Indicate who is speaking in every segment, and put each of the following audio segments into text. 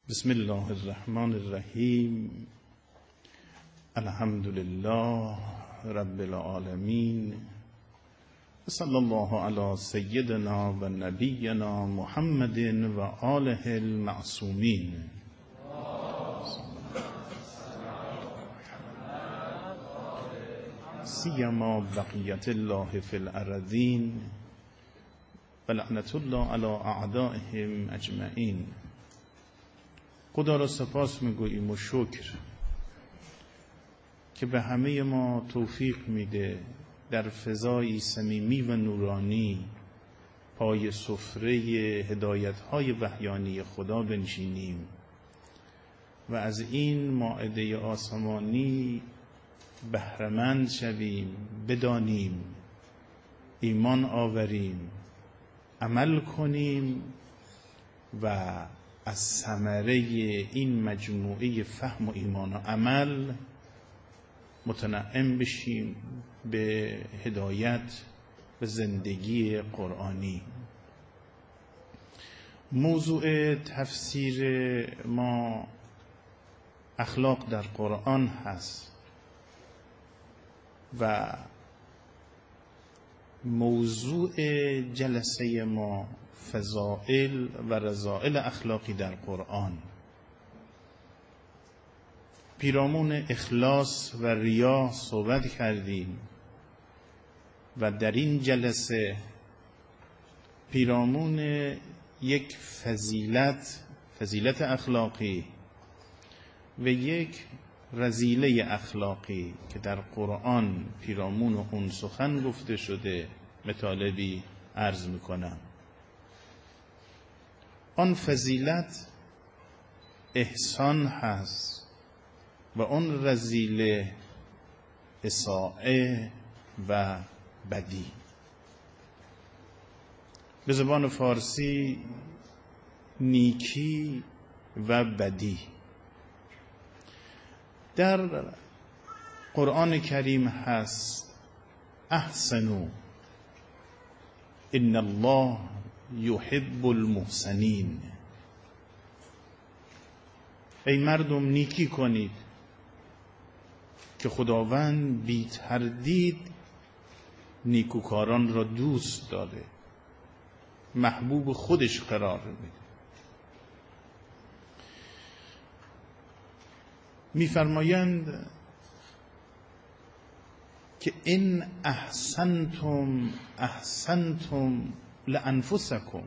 Speaker 1: بسم الله الرحمن الرحیم. الحمد لله رب العالمین. صلی الله علی سیدنا و نبینا محمد و آله المعصومین. سیما بقیت الله فی الارضین و لعنت الله علی اعدائهم اجمعین. خدا را سپاس میگوییم و شکر که به همه ما توفیق میده در فضای صمیمی و نورانی پای سفره هدایت‌های وحیانی خدا بنشینیم و از این مائده آسمانی بهره‌مند شویم، بدانیم، ایمان آوریم، عمل کنیم و از ثمره این مجموعه فهم و ایمان و عمل متنعم بشیم به هدایت و زندگی قرآنی. موضوع تفسیر ما اخلاق در قرآن هست و موضوع جلسه ما فضائل و رذائل اخلاقی در قرآن. پیرامون اخلاص و ریا صحبت کردیم و در این جلسه پیرامون یک فضیلت اخلاقی و یک رذیله اخلاقی که در قرآن پیرامون اون سخن گفته شده مطالبی عرض میکنم. آن فضیلت احسان هست و آن رذیله اساءه و بدی. به زبان فارسی نیکی و بدی. در قرآن کریم هست احسنوا ان الله یحب المحسنین. ای مردم نیکی کنید که خداوند بی تردید نیکوکاران را دوست داره، محبوب خودش قرار میده. میفرمایند که این احسنتم لانفسکم.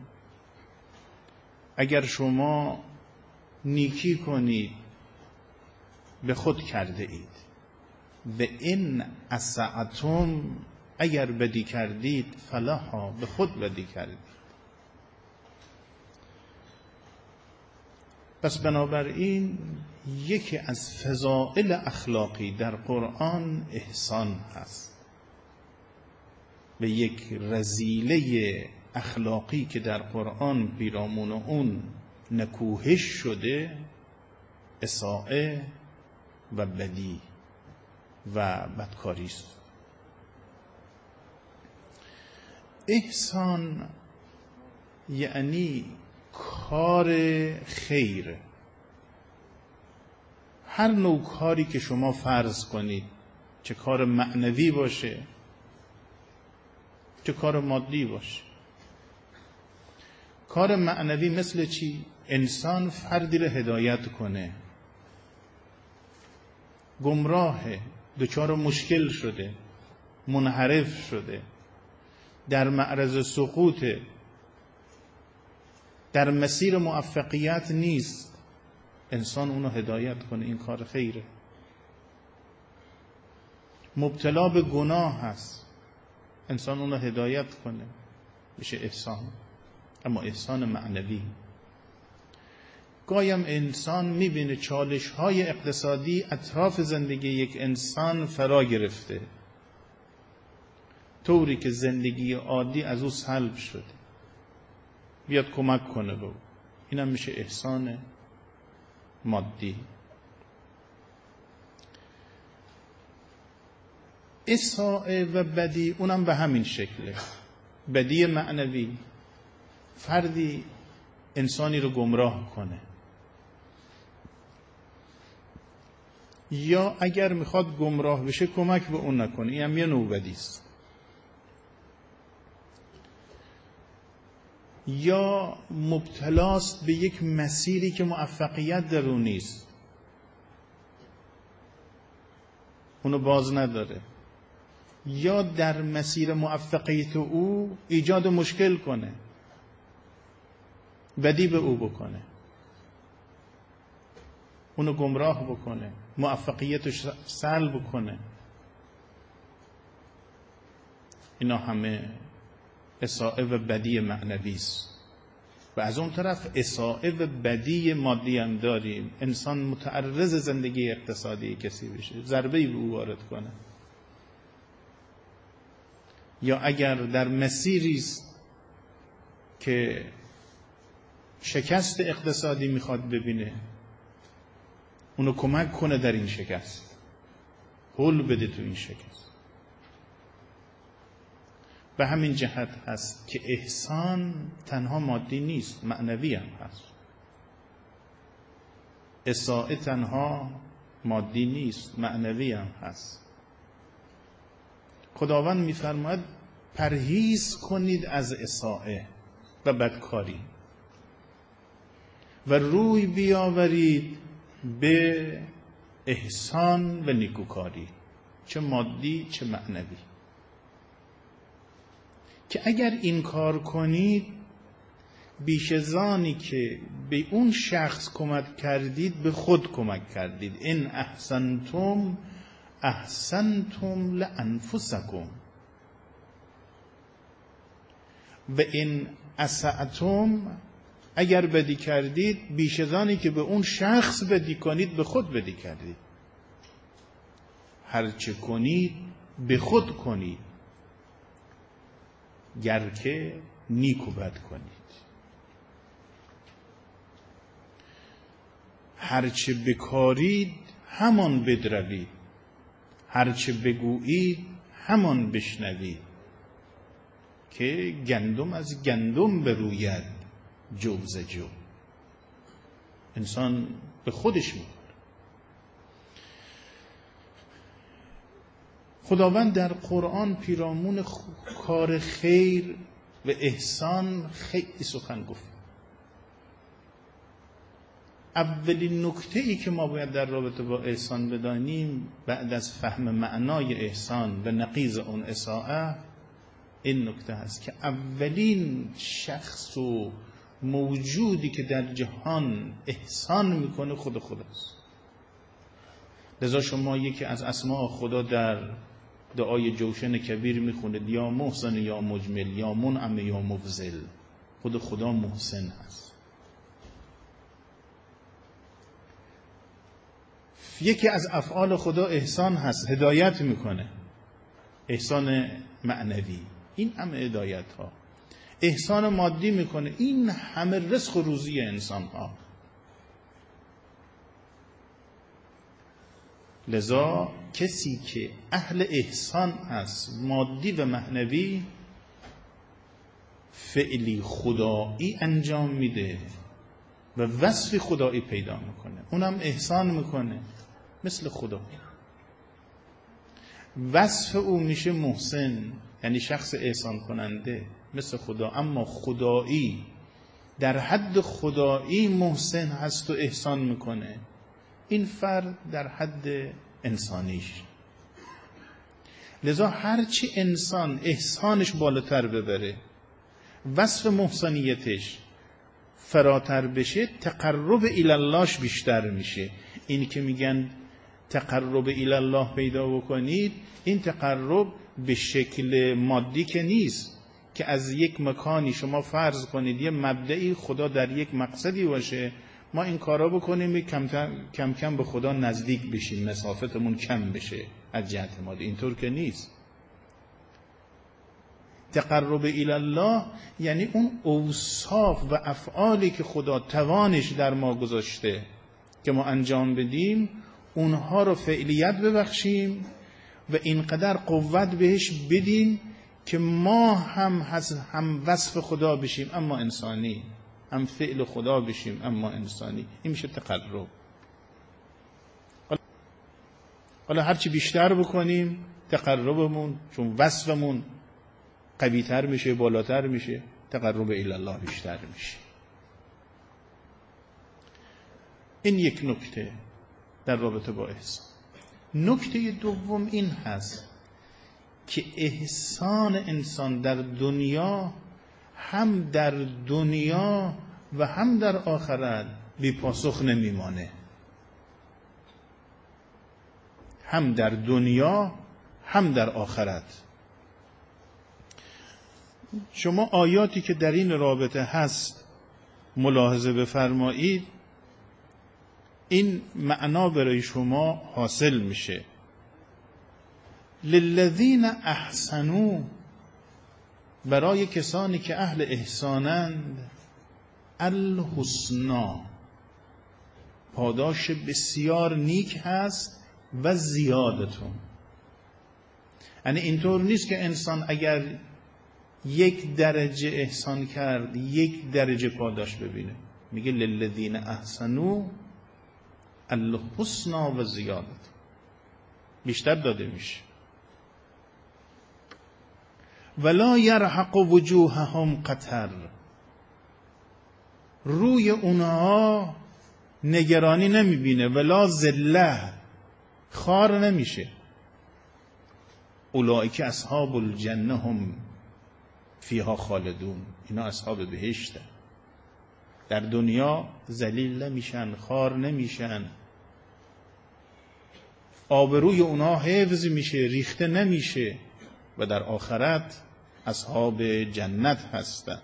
Speaker 1: اگر شما نیکی کنید به خود کرده اید، و این اسعتم اگر بدی کردید فلها به خود بدی کردید. پس بنابراین یکی از فضائل اخلاقی در قرآن احسان هست و یک رذیله اخلاقی که در قرآن پیرامون اون نکوهش شده اساءه و بدی و بدکاری است. احسان یعنی کار خیر. هر نوع کاری که شما فرض کنید، چه کار معنوی باشه چه کار مادی باشه. کار معنوی مثل چی؟ انسان فردی را هدایت کنه، گمراهه، دچار مشکل شده، منحرف شده، در معرض سقوطه، در مسیر موفقیت نیست، انسان اونو هدایت کنه، این کار خیره. مبتلا به گناه هست، انسان اونو هدایت کنه، میشه احسان. اما احسان معنوی. گایم انسان میبینه چالش های اقتصادی اطراف زندگی یک انسان فرا گرفته، طوری که زندگی عادی از او سلب شده، بیاد کمک کنه به او. اینم میشه احسان مادی. اساءه و بدی اونم به همین شکله. بدی معنوی، فردی انسانی رو گمراه کنه، یا اگر میخواد گمراه بشه کمک به اون نکنه. این هم یه نوع بدی است. یا مبتلاست به یک مسیری که موفقیت در اون نیست، اونو باز نداره، یا در مسیر موفقیت او ایجاد مشکل کنه، بدی به او بکنه، اونو گمراه بکنه، موفقیتش سلب کنه. اینا همه اساءه و بدی معنوی است. و از اون طرف اساءه و بدی مادی هم داریم. انسان متعرض زندگی اقتصادی کسی بشه، ضربه‌ای به او وارد کنه، یا اگر در مسیری است که شکست اقتصادی میخواد ببینه، اونو کمک کنه در این شکست، هول بده تو این شکست. به همین جهت هست که احسان تنها مادی نیست، معنوی هم هست. اساءه تنها مادی نیست، معنوی هم هست. خداوند می‌فرماید پرهیز کنید از اساءه و بدکاری و روی بیاورید به احسان و نیکوکاری، چه مادی چه معنوی. که اگر این کار کنید، بیش از آنی که به اون شخص کمک کردید به خود کمک کردید. ان احسنتم احسنتم لانفسکم و ان اسأتم، اگر بدی کردید بیش از آنی که به اون شخص بدی کنید به خود بدی کردید. هرچه کنید به خود کنید، گر که نیک و بد کنید. هرچه بکارید همان بدروید، هرچه بگویید همان بشنوید، که گندم از گندم بروید جو ز جو. انسان به خودش میکنه. خداوند در قرآن پیرامون کار خیر و احسان خیلی سخن گفت. اولین نکته ای که ما باید در رابطه با احسان بدانیم بعد از فهم معنای احسان و نقیض اون اساءه، این نکته هست که اولین شخص و موجودی که در جهان احسان میکنه خود خداست. لذا شما یکی از اسماء خدا در دعای جوشن کبیر میخونید، یا محسن یا مجمل یا منعم یا مفضل. خود خدا محسن هست. یکی از افعال خدا احسان هست، هدایت میکنه، احسان معنوی. این همه هدایت ها. احسان مادی میکنه، این همه رزق و روزی انسان ها. لذا کسی که اهل احسان است، مادی و معنوی، فعلی خدایی انجام میده و وصف خدایی پیدا میکنه، اونم احسان میکنه مثل خدا. وصف او میشه محسن، یعنی شخص احسان کننده مثل خدا. اما خدایی در حد خدایی محسن هست و احسان میکنه. این فرد در حد انسانیش. لذا هرچی انسان احسانش بالاتر ببره، وصف محسنیتش فراتر بشه، تقرب الی اللهش بیشتر میشه. این که میگن تقرب الی الله پیدا بکنید، این تقرب به شکل مادی که نیست، که از یک مکانی شما فرض کنید یه مبدعی خدا در یک مقصدی باشه، ما این کارا بکنیم کم کم به خدا نزدیک بشیم، مسافتمون کم بشه از جهت مادی. اینطور که نیست. تقرب الی الله یعنی اون اوصاف و افعالی که خدا توانش در ما گذاشته که ما انجام بدیم، اونها رو فعلیت ببخشیم و اینقدر قوت بهش بدیم که ما هم وصف خدا بشیم اما انسانی، هم فعل خدا بشیم اما انسانی. این میشه تقرب. حالا هرچی بیشتر بکنیم تقربمون، چون وصفمون قوی‌تر میشه، بالاتر میشه، تقرب الی الله بیشتر میشه. این یک نکته در رابطه با احسان. نکته دوم این هست که احسان انسان در دنیا، هم در دنیا و هم در آخرت بی پاسخ نمیمانه. هم در دنیا هم در آخرت. شما آیاتی که در این رابطه هست ملاحظه بفرمایید، این معنا برای شما حاصل میشه. للذین احسنوا، برای کسانی که اهل احسانند، الحسنا، پاداش بسیار نیک هست و زیادتون. یعنی اینطور نیست که انسان اگر 1 درجه احسان کرد 1 درجه پاداش ببینه. میگه للذین احسنوا الحسنا و زیادت، بیشتر داده میشه. ولا یرهق وجوههم قتر، روی اونها نگرانی نمیبینه. ولا ذله، خار نمیشه. اولئک اصحاب الجنه هم فیها خالدون، اینا اصحاب بهشتن. در دنیا ذلیل نمیشن، خار نمیشن، آبروی اونها حفظ میشه، ریخته نمیشه و در آخرت اصحاب جنت هستند.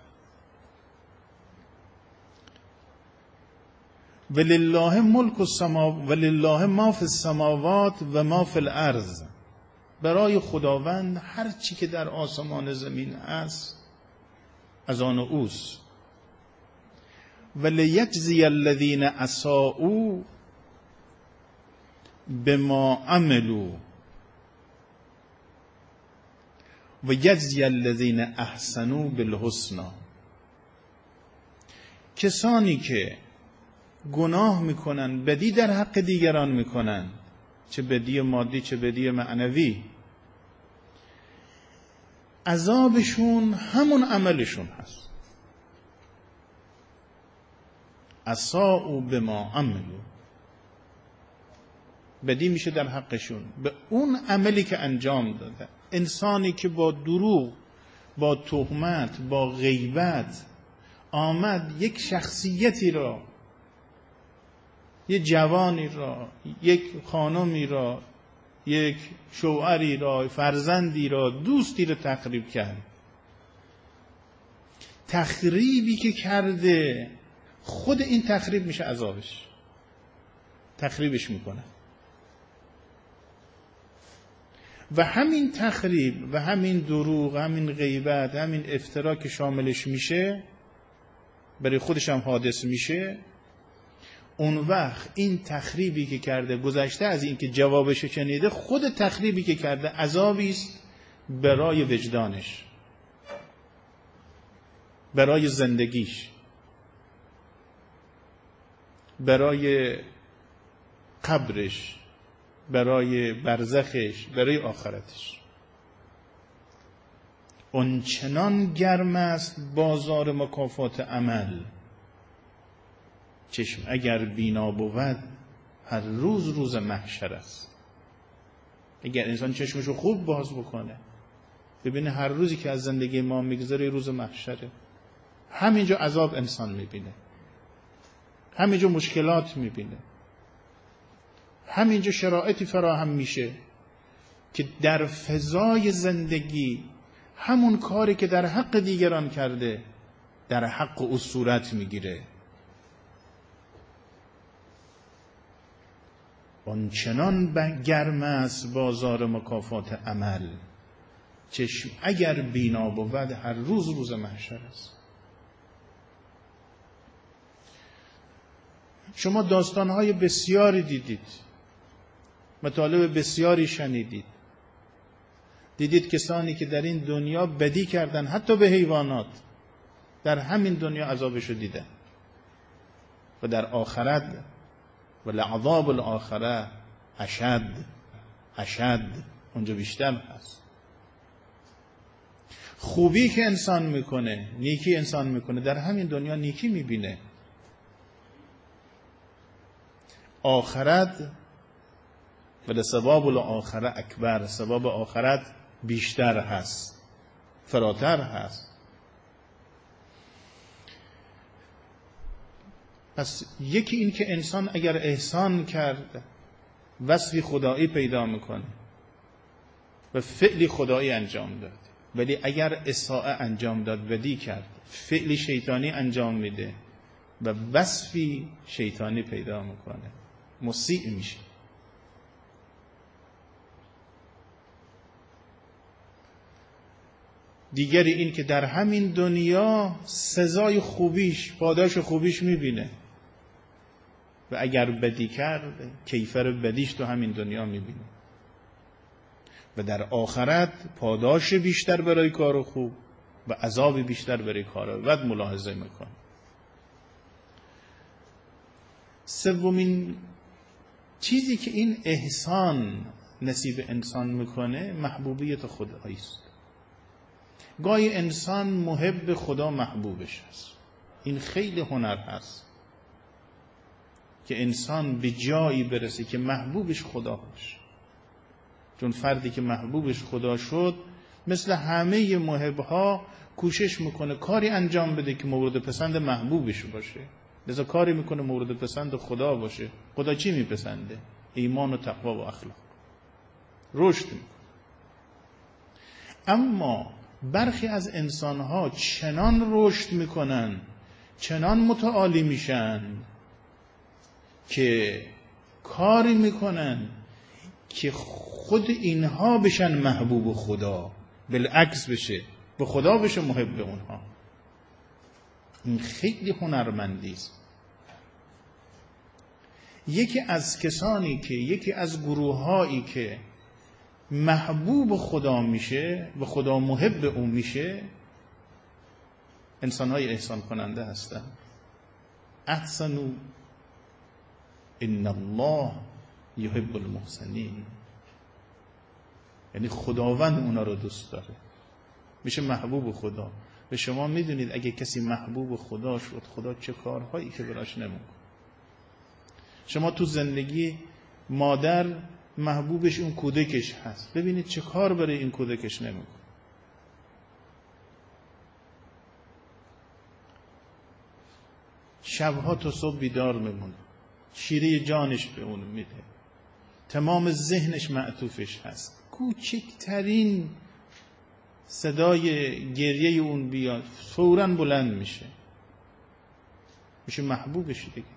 Speaker 1: ولله ملک السماوات ولله ما فی السماوات و ما فی الارض، برای خداوند هر چی که در آسمان زمین است از آن اوست. ولیجزی الذین اساءوا بما عملوا و یجزی الذین احسنوا بالحسنی، کسانی که گناه میکنن، بدی در حق دیگران میکنن، چه بدی مادی چه بدی معنوی، عذابشون همون عملشون هست. اساءوا بما عملوا، بدی میشه در حقشون به اون عملی که انجام داده. انسانی که با دروغ، با تهمت، با غیبت آمد یک شخصیتی را، یک جوانی را، یک خانمی را، یک شوهری را، فرزندی را، دوستی را تخریب کرد، تخریبی که کرده خود این تخریب میشه عذابش، تخریبش میکنه. و همین تخریب و همین دروغ، همین غیبت، همین افترا که شاملش میشه، برای خودش هم حادث میشه، اون وقت این تخریبی که کرده، گذشته از این که جوابش شنیده، خود تخریبی که کرده عذابی است برای وجدانش، برای زندگیش، برای قبرش، برای برزخش، برای آخرتش. اون چنان گرم است بازار مکافات عمل، چشم اگر بینا بود هر روز روز محشر است. اگر انسان چشمشو خوب باز بکنه ببینه هر روزی که از زندگی ما میگذره روز محشره. همینجا عذاب انسان میبینه، همینجا مشکلات میبینه، همینجا شرایطی فراهم میشه که در فضای زندگی همون کاری که در حق دیگران کرده در حق او صورت میگیره. آنچنان گرم است بازار مکافات عمل، چشم اگر بینا بود هر روز روز محشر است. شما داستانهای بسیاری دیدید، مطالب بسیاری شنیدید، دیدید کسانی که در این دنیا بدی کردن، حتی به حیوانات، در همین دنیا عذابشو دیدن و در آخرت ولعذاب الاخره اشد، اشد، اونجا بیشتر هست. خوبی که انسان میکنه، نیکی انسان میکنه، در همین دنیا نیکی میبینه. آخرت و ثواب الاخره اکبر، ثواب آخرت بیشتر هست، فراتر هست. پس یکی این که انسان اگر احسان کرد وصفی خدایی پیدا میکنه و فعلی خدایی انجام داد، ولی اگر اساءه انجام داد، بدی کرد، فعلی شیطانی انجام میده و وصفی شیطانی پیدا میکنه، مسیء میشه. دیگری این که در همین دنیا سزای خوبیش، پاداش خوبیش میبینه و اگر بدی کرد کیفر بدیش تو همین دنیا میبینه و در آخرت پاداش بیشتر برای کار خوب و عذاب بیشتر برای کار بد ملاحظه میکنه. سومین چیزی که این احسان نصیب انسان میکنه محبوبیت خدایی است. گاهی انسان محب خدا محبوبش هست. این خیلی هنر هست که انسان به جایی برسه که محبوبش خدا باشه. چون فردی که محبوبش خدا شد مثل همه محبها کوشش میکنه کاری انجام بده که مورد پسند محبوبش باشه، لذا کاری میکنه مورد پسند خدا باشه. خدا چی میپسنده؟ ایمان و تقوا و اخلاق. رشد میکنه. اما برخی از انسانها چنان رشد میکنن، چنان متعالی میشن که کاری میکنن که خود اینها بشن محبوب خدا، بالعکس بشه، به خدا بشه محب اونها. این خیلی هنرمندی است. یکی از کسانی که یکی از گروهایی که محبوب خدا میشه و خدا محب اون میشه، انسانهای احسان کننده هستن. احسنوا ان الله یحب المحسنین. یعنی خداوند اونا رو دوست داره، میشه محبوب خدا. و شما میدونید اگه کسی محبوب خدا شد، خدا چه کارهایی که براش نمیکنه. شما تو زندگی مادر محبوبش اون کودکش هست، ببینید چه کار برای این کودکش نمیکنه. شبها تا صبح بیدار میمونه، شیره جانش به اون میده، تمام ذهنش معطوفش هست. کوچکترین صدای گریه اون بیاد فوراً بلند میشه محبوبش دیگه.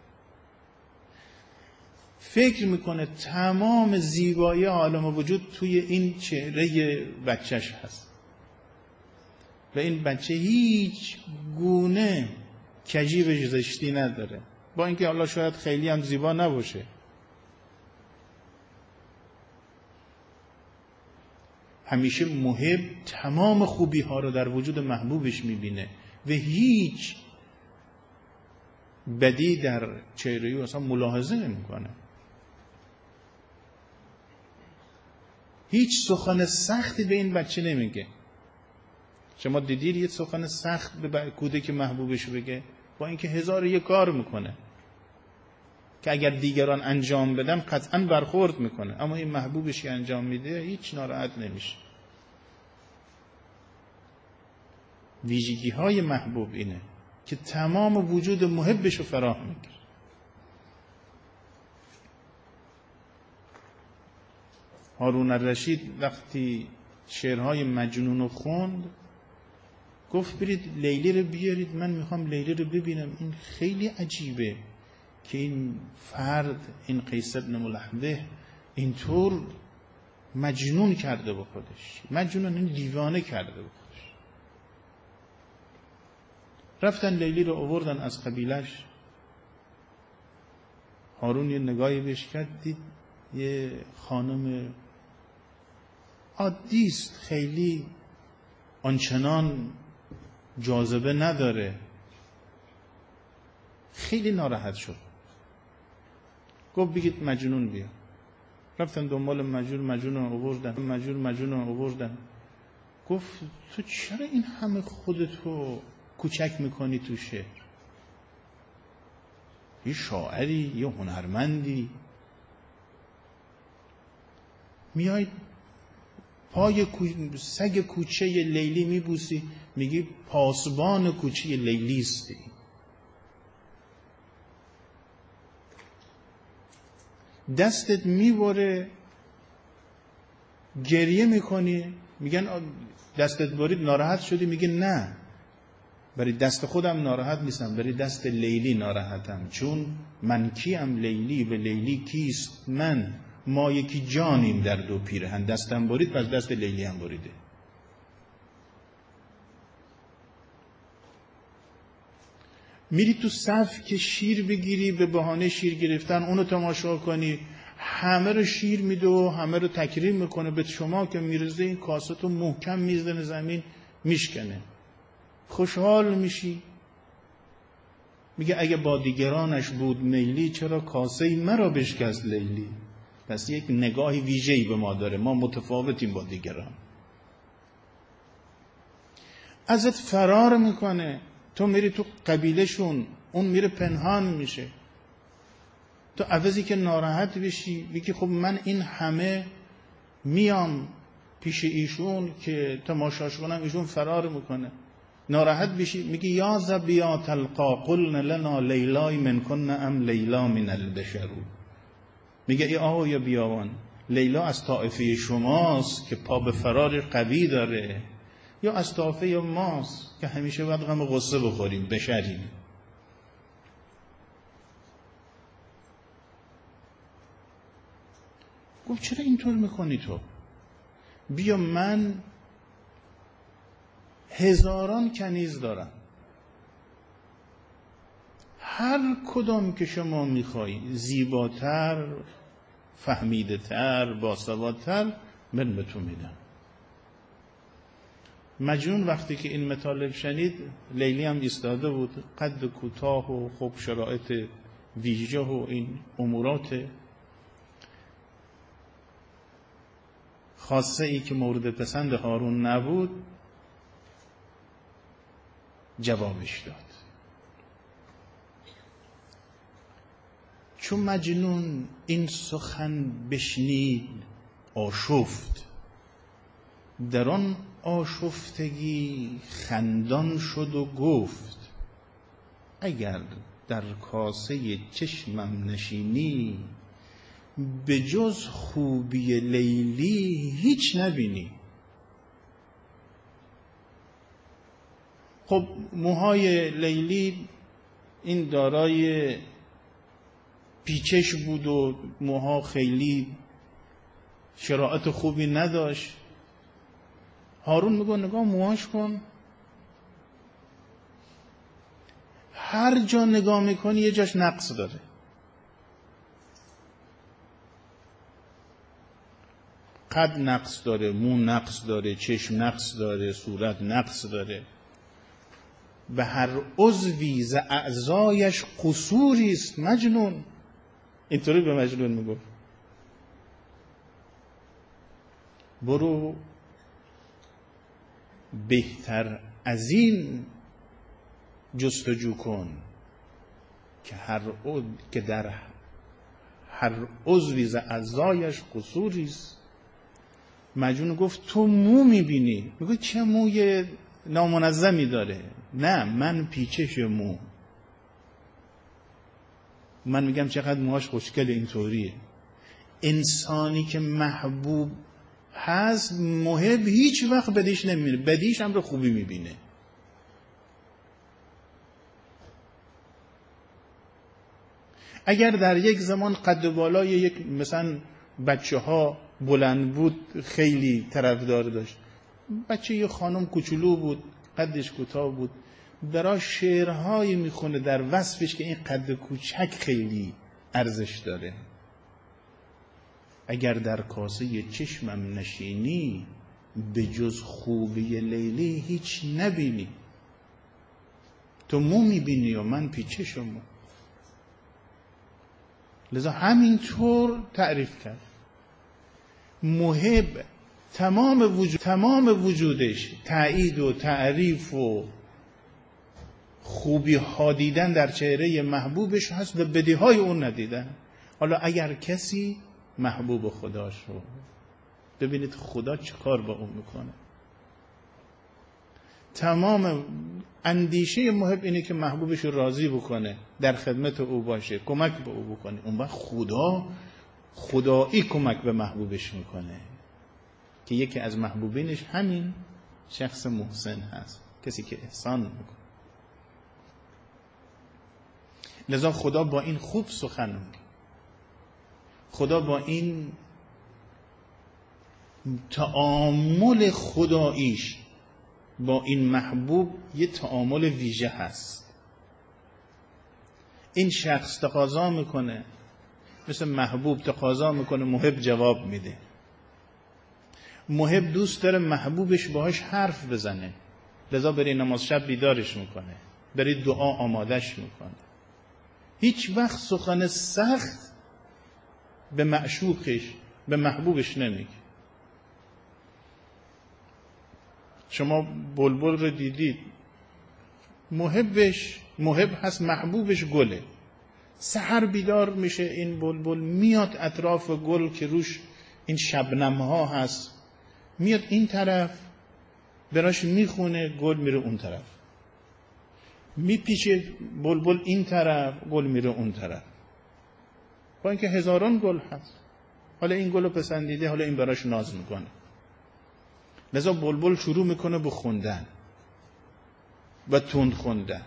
Speaker 1: فکر میکنه تمام زیبایی عالم وجود توی این چهره بچهش هست و این بچه هیچ گونه کجی و زشتی نداره، با اینکه حالا شاید خیلی هم زیبا نباشه. همیشه محب تمام خوبی ها رو در وجود محبوبش میبینه و هیچ بدی در چهره او اصلا ملاحظه نمیکنه. هیچ سخن سختی به این بچه نمیگه. شما دیدید یه سخن سخت به کودک محبوبش بگه؟ با اینکه هزار یک کار میکنه که اگر دیگران انجام بدن قطعا برخورد میکنه، اما این محبوبش که انجام میده هیچ ناراحت نمیشه. ویژگی های محبوب اینه که تمام وجود محبش رو فراه میگیره. هارون الرشید وقتی شعرهای مجنون رو خوند گفت برید لیلی رو بیارید، من میخوام لیلی رو ببینم. این خیلی عجیبه که این فرد، این قیس بن ملحده اینطور مجنون کرده با خودش، مجنون، این دیوانه کرده با خودش. رفتن لیلی رو آوردن از قبیلش. هارون یه نگاهی بهش کرد، دید یه خانم عادیست، خیلی آنچنان جاذبه نداره. خیلی ناراحت شد، گفت بگید مجنون بیا. رفتن دنبال مجنون رو آوردن. گفت تو چرا این همه خودتو کوچک میکنی تو شعر؟ یه شاعری، یه هنرمندی، میای پای سگ کوچه لیلی میبوسی، میگی پاسبان کوچه لیلی استی. دستت میبره، گریه میکنی، میگن دستت برید ناراحت شدی، میگه نه، برای دست خودم ناراحت نیستم، برای دست لیلی ناراحتم، چون من کیم لیلی و لیلی کیست من، ما یکی جانیم در دو پیرهن، دستم برید پس دست لیلی هم بریده. میری تو صف که شیر بگیری، به بهانه شیر گرفتن اونو تماشا کنی، همه رو شیر میده و همه رو تکریم میکنه، به شما که میرزه این کاسه تو محکم میزنه زمین میشکنه، خوشحال میشی، میگه اگه با دیگرانش بود میلی، چرا کاسه مرا بشکست لیلی. پس یک نگاه ویژه‌ای به ما داره، ما متفاوتیم با دیگران. ازت فرار میکنه، تو میری تو قبیلهشون، اون میره پنهان میشه. تو عوضی که ناراحت بشی بگی خب من این همه میام پیش ایشون که تماشاش کنم، ایشون فرار میکنه، ناراحت بشی میگی یا زبیات القا قلن لنا لیلای من کن ام لیلا من البشر. میگه ای آقای بیابان، لیلا از طائفه شماست که پا به فرار قوی داره، یا از طائفه ماست که همیشه باید غم غصه بخوریم، بشریم. گفت چرا اینطور میکنی تو؟ بیا من هزاران کنیز دارم، هر کدام که شما میخوایی، زیباتر، فهمیده تر، باسوادتر، من به تو میدم. مجنون وقتی که این مطالب شنید، لیلی هم ایستاده بود، قد کوتاه و خب شرایط ویژه و این امورات خاصه ای که مورد پسند هارون نبود، جوابش داد. چون مجنون این سخن بشنید آشفت، در آن آشفتگی خندان شد و گفت اگر در کاسه چشمم نشینی، به جز خوبی لیلی هیچ نبینی. خب موهای لیلی این دارای پیچش بود و موها خیلی شرایط خوبی نداشت. هارون میگه نگاه موهاش کن، هر جا نگاه میکنی یه جاش نقص داره. قد نقص داره، مو نقص داره، چشم نقص داره، صورت نقص داره. به هر عضوی ز اعضایش قصوری است مجنون. اینطوری به مجنون میگفت برو بهتر از این جستجو کن که در هر عضوی ز اعضایش قصوری است. مجنون گفت تو مو میبینی. میگه چه موی نامنظمی داره؟ نه، من پیچش مو، من میگم چقدر موهاش خوشگله، اینطوریه. انسانی که محبوب هست محب هیچ وقت بدیش نمیبینه، بدیش هم رو خوبی میبینه. اگر در یک زمان قد بالای یک مثلا بچه ها بلند بود، خیلی طرفدار داشت، بچه یه خانم کوچولو بود، قدش کوتاه بود، برای شعرهایی میخونه در وصفش که این قد کوچک خیلی ارزش داره. اگر در کاسه چشمم نشینی، به جز خوبی لیلی هیچ نبینی. تو مو میبینی و من پیچشم مو. لذا همینطور تعریف کرد. محب تمام وجودش تأیید و تعریف و خوبی ها دیدن در چهره محبوبش هست و بدی های اون ندیدن. حالا اگر کسی محبوب خدا شد، ببینید خدا چه کار با اون میکنه. تمام اندیشه محب اینه که محبوبش رو راضی بکنه، در خدمت او باشه، کمک به او بکنه. اون وقت خدایی کمک به محبوبش میکنه که یکی از محبوبینش همین شخص محسن هست، کسی که احسان میکنه. لذا خدا با این خوب سخن میگه. خدا با این تعامل خداییش با این محبوب یه تعامل ویژه هست. این شخص تقاضا میکنه، مثل محبوب تقاضا میکنه، محب جواب میده. محب دوست داره محبوبش باهاش حرف بزنه، لذا برای نماز شب بیدارش میکنه، برای دعا آمادش میکنه. هیچ وقت سخن سخت به معشوقش، به محبوبش نمیگه. شما بلبل رو دیدید، محب هست، محبوبش گله. سحر بیدار میشه این بلبل، میاد اطراف گل که روش این شبنم ها هست، میاد این طرف براش میخونه، گل میره اون طرف، میپیچه بلبل این طرف، گل میره اون طرف، با اینکه هزاران گل هست. حالا این گل رو پسندیده، حالا این براش ناز میکنه. لذا بلبل شروع میکنه به خوندن و تند خوندن.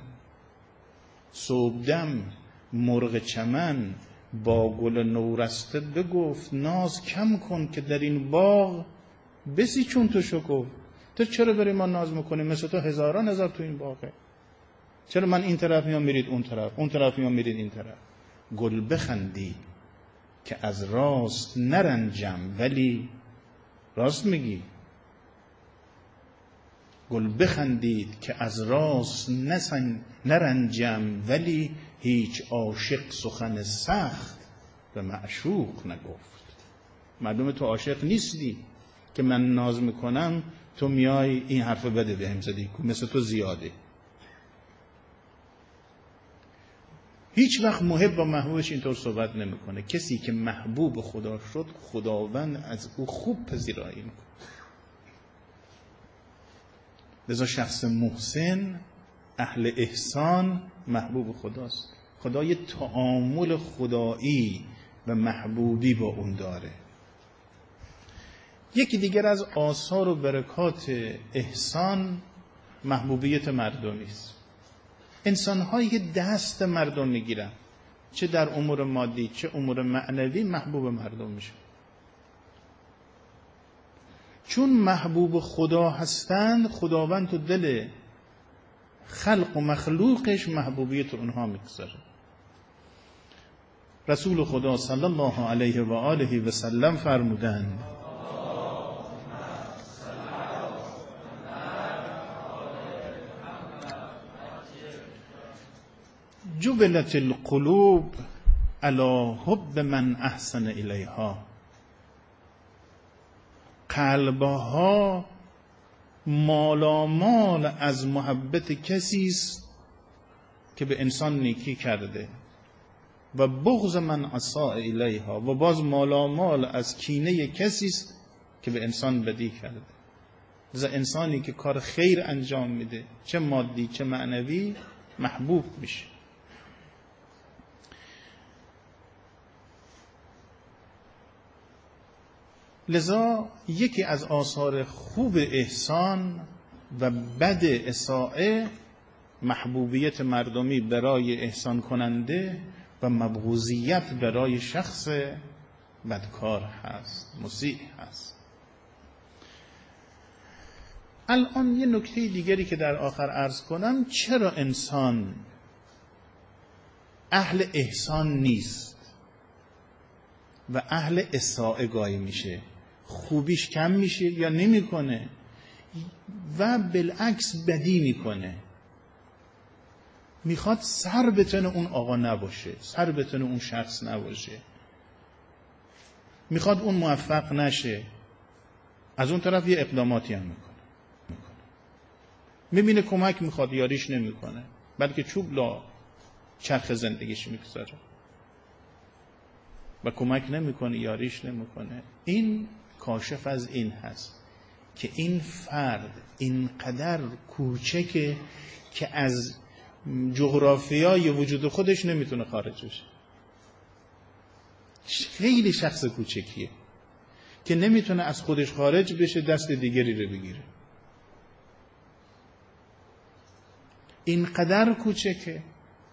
Speaker 1: صبحدم مرغ چمن با گل نورسته بگفت، ناز کم کن که در این باغ بسی چون تو شکفت. تو چرا برای ما ناز میکنی؟ مثل تو هزاران هزار تو این باغه. چرا من این طرف میام میرید اون طرف، اون طرف میام میرید این طرف؟ گل بخندی که از راست نرنجم، ولی راست میگی. گل بخندید که از راست نرنجم، ولی هیچ عاشق سخن سخت به معشوق نگفت. معلومه تو عاشق نیستی که من ناز میکنم تو میای این حرف بده بهم زدی، مثل تو زیاده. هیچ وقت محب با محبوبش اینطور صحبت نمیکنه. کسی که محبوب خدا شد، خداوند از او خوب پذیرایی میکنه. لذا شخص محسن، اهل احسان، محبوب خداست. خدا یه تعامل خدایی و محبوبی با اون داره. یکی دیگر از آثار و برکات احسان محبوبیت مردمی است. انسان‌هایی که دست مردم میگیرن، چه در امور مادی چه امور معنوی، محبوب مردم میشه. چون محبوب خدا هستند، خداوند تو دل خلق و مخلوقش محبوبیت اونها میگذاره. رسول خدا صلی الله علیه و آله و سلم فرمودند: جبلت القلوب علی حب من احسن الیها. قلبها مالامال از محبت کسی است که به انسان نیکی کرده، و بغض من اساء الیها، و باز مالامال از کینه کسی است که به انسان بدی کرده. لذا انسانی که کار خیر انجام میده، چه مادی چه معنوی، محبوب میشه. لذا یکی از آثار خوب احسان و بد اساءه، محبوبیت مردمی برای احسان کننده و مبغوضیت برای شخص بدکار هست، مسیء هست. الان یه نکته دیگری که در آخر عرض کنم، چرا انسان اهل احسان نیست و اهل اساءه گاهی میشه؟ خوبیش کم میشه یا نمیکنه و بالعکس بدی میکنه؟ میخواد سر به تن اون آقا نباشه، سر به تن اون شخص نباشه. میخواد اون موفق نشه، از اون طرف یه اقداماتی هم میکنه. میبینه کمک میخواد، یاریش نمیکنه، بلکه چوب لا چرخ زندگیش میگذاره و کمک نمیکنه، یاریش نمیکنه. این کاشف از این هست که این فرد اینقدر کوچکه که از جغرافیای وجود خودش نمیتونه خارج بشه. خیلی شخص کوچکیه که نمیتونه از خودش خارج بشه، دست دیگری رو بگیره. اینقدر کوچکه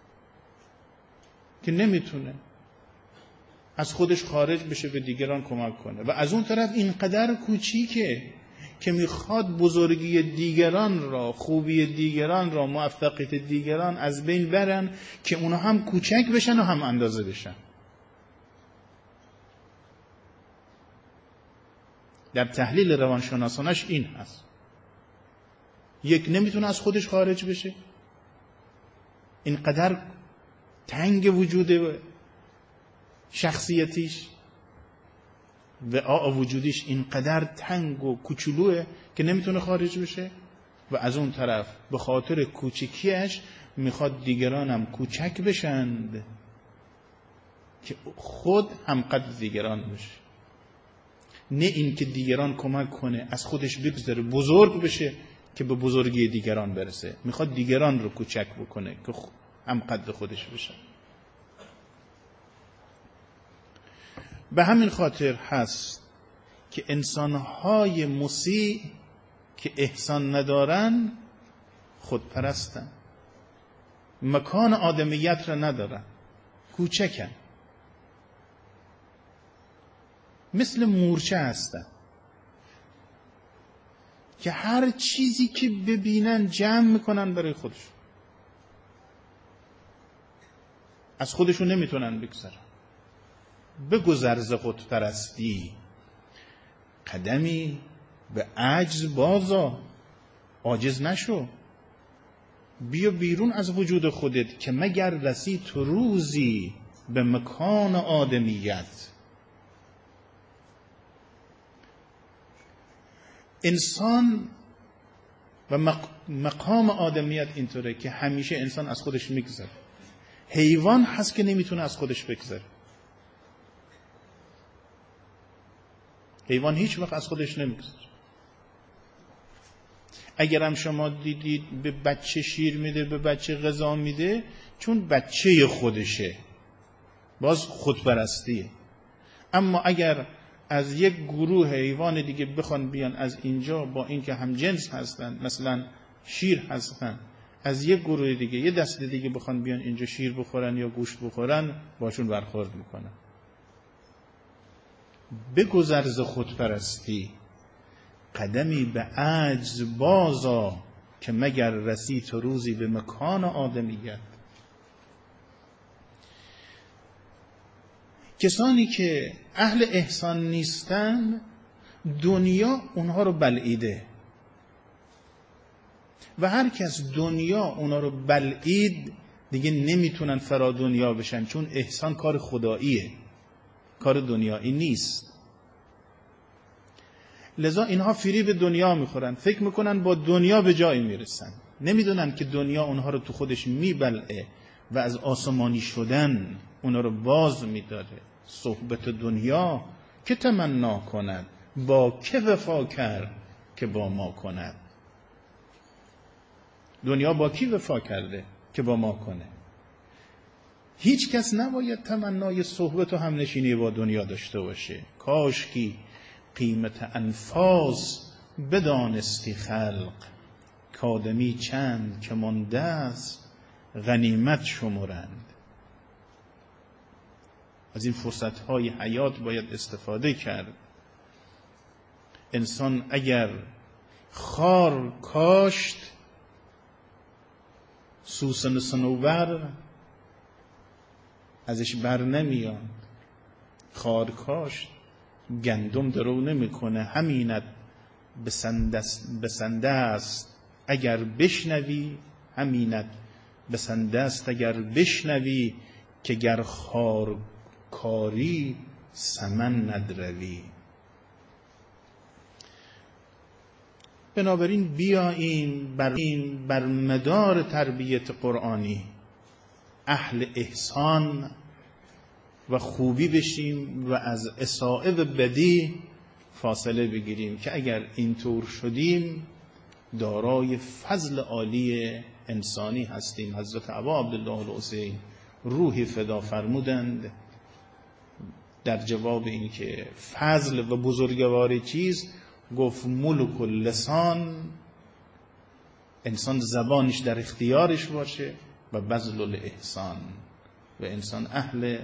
Speaker 1: که نمیتونه از خودش خارج بشه، به دیگران کمک کنه. و از اون طرف اینقدر کوچیکه که میخواد بزرگی دیگران را، خوبی دیگران را، موفقیت دیگران از بین برن که اونا هم کوچک بشن و هم اندازه بشن. در تحلیل روانشناسانش این هست. یک نمیتونه از خودش خارج بشه، اینقدر تنگ وجود شخصیتیش و وجودیش اینقدر تنگ و کوچولوه که نمیتونه خارج بشه، و از اون طرف به خاطر کوچکیش میخواد دیگران هم کوچک بشند که خود هم قد دیگران بشه. نه این که دیگران کمک کنه از خودش بگذاره بزرگ بشه که به بزرگی دیگران برسه، میخواد دیگران رو کوچک بکنه که هم قد خودش بشه. به همین خاطر هست که انسانهای مسیء که احسان ندارن خودپرستن، مکان آدمیت را ندارن، کوچکن، مثل مورچه هستن که هر چیزی که ببینن جمع میکنن برای خودشون، از خودشون نمیتونن بگذرن. بگذر ز خودپرستی، قدمی به عجز بازا، عاجز نشو، بیا بیرون از وجود خودت که مگر رسی تو روزی به مکان آدمیت. انسان و مقام آدمیت اینطوره که همیشه انسان از خودش میگذره. حیوان هست که نمیتونه از خودش بگذره. حیوان هیچ وقت از خودش نمیگذره. اگرم شما دیدید به بچه شیر میده، به بچه غذا میده، چون بچه خودشه، باز خودپرستیه. اما اگر از یک گروه حیوان دیگه بخوان بیان از اینجا، با اینکه هم جنس هستن، مثلا شیر هستن، از یک گروه دیگه، یه دسته دیگه بخوان بیان اینجا شیر بخورن یا گوشت بخورن، باشون برخورد میکنن. بگذر ز خودپرستی، قدمی به عجز بازا، که مگر رسی تو روزی به مکان آدمیت. کسانی که اهل احسان نیستن، دنیا اونها رو بلعیده و هر کس دنیا اونها رو بلعید دیگه نمیتونن فرا دنیا بشن، چون احسان کار خداییه، کار دنیایی نیست. لذا اینها فریب دنیا میخورن، فکر میکنن با دنیا به جایی میرسن، نمیدونن که دنیا اونها رو تو خودش میبلعه و از آسمانی شدن اونها رو باز میداره. صحبت دنیا که تمنا کند، با که وفا کرد که با ما کند. دنیا با کی وفا کرده که با ما کنه؟ هیچ کس نباید تمنای صحبت و همنشینی با دنیا داشته باشه. کاش کی قیمت انفاس بدانستی خلق، کادمی چند که مانده است غنیمت شمرند. از این فرصت‌های حیات باید استفاده کرد. انسان اگر خار کاشت، سوسن صنوبر ازش بر نمیاد. خار کاشت گندم درو نمیکنه. همینت بسنده است اگر بشنوی، همینت بسنده است اگر بشنوی، که گر خار کاری سمن ندروی. بنابراین بیاییم بر مدار تربیت قرآنی اهل احسان و خوبی بشیم و از اساءه و بدی فاصله بگیریم که اگر اینطور شدیم دارای فضل عالی انسانی هستیم. حضرت ابا عبدالله الحسین روحی فدا فرمودند در جواب این که فضل و بزرگواری چیز، گفت ملک اللسان، انسان زبانش در اختیارش باشه، و بذل الاحسان، و انسان اهل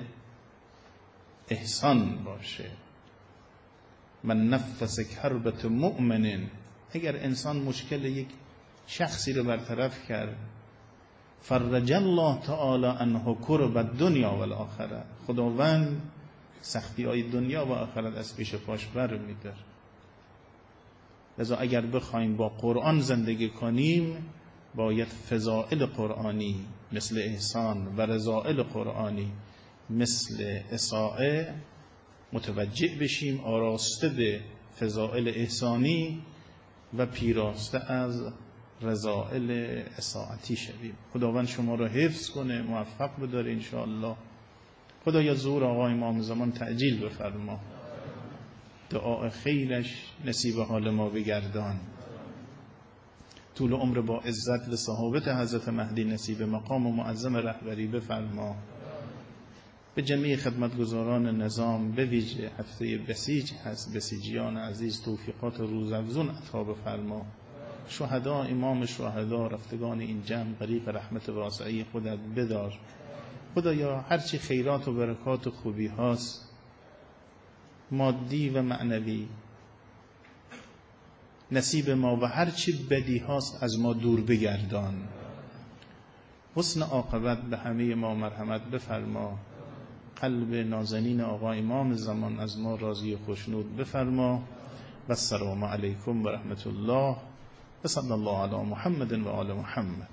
Speaker 1: احسان باشه. من نفس کربت مؤمن، اگر انسان مشکل یک شخصی رو برطرف کرد، فرج الله تعالی عنه کرب الدنیا و الاخره، خداوند سختی های دنیا و آخرت از پیش پاش بر می‌داره. لذا اگر بخوایم با قرآن زندگی کنیم باید فضائل قرآنی مثل احسان و رذائل قرآنی مثل اساءه متوجه بشیم، آراسته به فضائل احسانی و پیراسته از رذائل اساءتی شویم. خداوند شما را حفظ کنه، موفق بداره انشاءالله. خدایا ظهور آقا امام زمان تعجیل بفرما، دعا خیرش نصیب حال ما بگردان، طول عمر با عزت و صحابت حضرت مهدی نصیب مقام و معظم رهبری بفرما. به جمعی خدمتگزاران نظام به ویژه هفته بسیج هست، بسیجیان عزیز توفیقات روزافزون عطا بفرما. شهدا، امام شهدا، رفتگان این جمع غریق رحمت واسعی خودت بدار. خدایا هرچی خیرات و برکات و خوبی هاست مادی و معنوی نصیب ما و هرچی بدی هاست از ما دور بگردان. حسن عاقبت به همه ما مرحمت بفرما. قلب نازنین آقا امام زمان از ما راضی و خوشنود بفرما. و السلام علیکم و رحمت الله و صلی الله علی محمد و آل محمد.